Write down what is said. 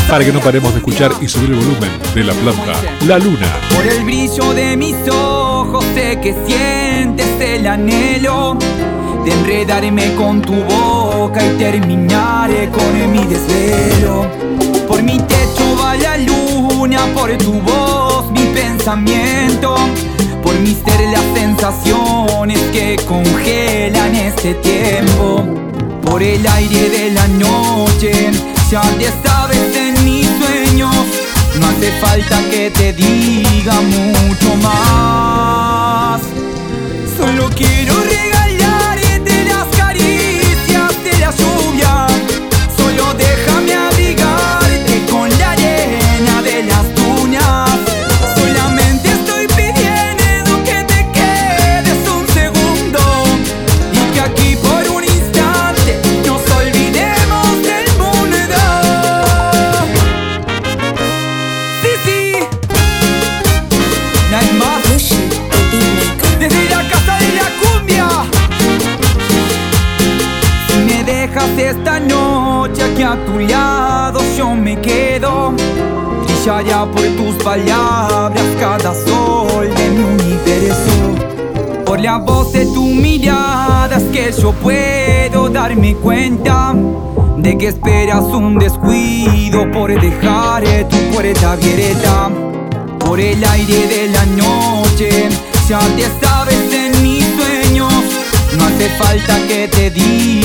para que no paremos de escuchar y subir el volumen de La Planta, La Luna. Por el brillo de mis ojos sé que sientes el anhelo de enredarme con tu boca y terminaré con mi desvelo. Por mi techo va la luna, por tu voz mi pensamiento, por mi ser las sensaciones que congelan este tiempo. Por el aire de la noche, ya te sabes en mis sueños. No hace falta que te diga mucho más. Solo quiero regalarte las caricias de la lluvia. Solo déjame abrigarte con la arena de las dunas. Solamente estoy pidiendo que te quedes un segundo y que aquí por un instante nos olvidemos del mundo. Sí, sí, no hay más. Desde la casa de la cumbia, si me dejas esta noche aquí a tu lado, yo me quedo. Brillaría por tus palabras cada sol de mi universo. Por la voz de tu mirada es que yo puedo darme cuenta de que esperas un descuido por dejar tu puerta abierta. Por el aire de la noche, ya te sabes en mis sueños. No hace falta que te diga